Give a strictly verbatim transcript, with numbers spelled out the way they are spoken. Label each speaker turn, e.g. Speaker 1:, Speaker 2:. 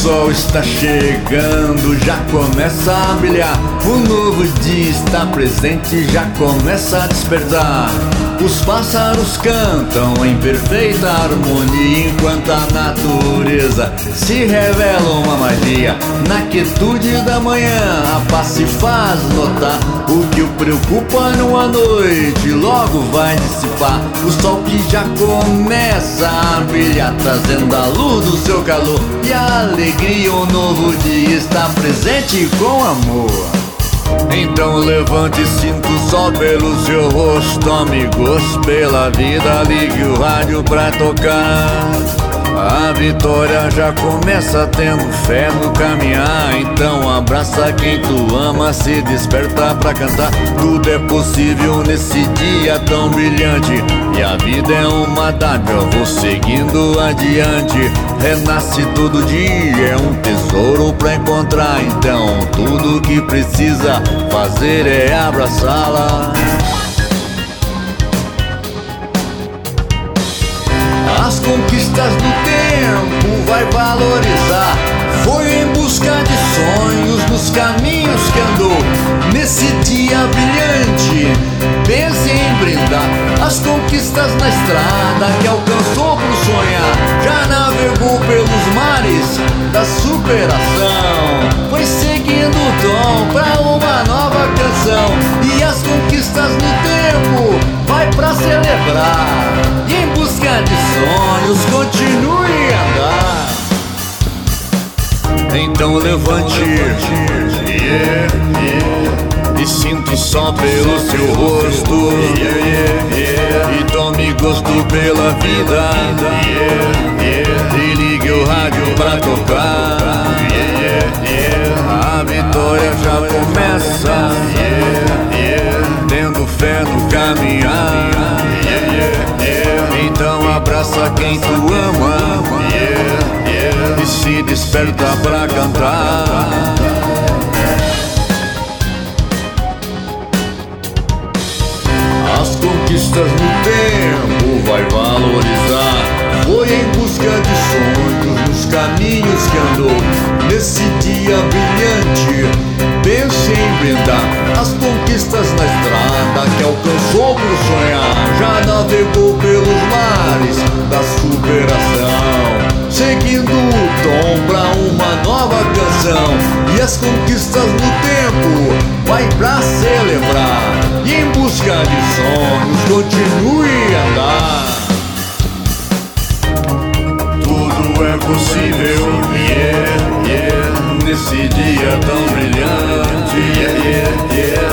Speaker 1: sol está chegando, já começa a brilhar. O novo dia está presente, já começa a despertar. Os pássaros cantam em perfeita harmonia, enquanto a natureza se revela uma magia. Na quietude da manhã a paz se faz notar. O que o preocupa numa noite logo vai dissipar. O sol que já começa a brilhar, trazendo a luz do seu calor e a alegria. Um novo dia está presente com amor. Então levante e sinta o sol pelo seu rosto. Tome gosto pela vida, ligue o rádio pra tocar. A vitória já começa tendo fé no caminhar. Então abraça quem tu ama, se desperta pra cantar. Tudo é possível nesse dia tão brilhante, e a vida é uma dádiva, vou seguindo adiante. Renasce todo dia, é um tesouro pra encontrar. Então tudo que precisa fazer é abraçá-la. As conquistas do tempo vai valorizar. Foi em busca de sonhos nos caminhos que andou. Nesse dia brilhante, pense em brindar as conquistas na estrada que alcançou por sonhar. Já navegou pelos mares da superação, foi seguindo o tom pra uma nova canção. E as conquistas do tempo vai pra celebrar, e em busca de sonhos continue a andar. Então levante, yeah, yeah, e sinta o sol pelo seu rosto, yeah, yeah, yeah, e tome gosto pela vida, yeah, yeah, e ligue o rádio pra tocar, yeah, yeah, yeah. A vitória já começa, yeah, yeah, tendo fé no caminhar, yeah, yeah, yeah. Então abraça quem tu ama, yeah, yeah, e se desperta pra cantar. As conquistas no tempo vai valorizar. Foi em busca de sonhos nos caminhos que andou. Nesse dia brilhante, pense em brindar as conquistas na estrada que alcançou por sonhar. Já navegou pelos mares da superação, seguindo o tom pra uma nova canção. E as conquistas no tempo vai pra celebrar, e em busca de sonhos continue a andar. Tudo é possível, yeah, yeah, nesse dia tão brilhante, yeah, yeah, yeah.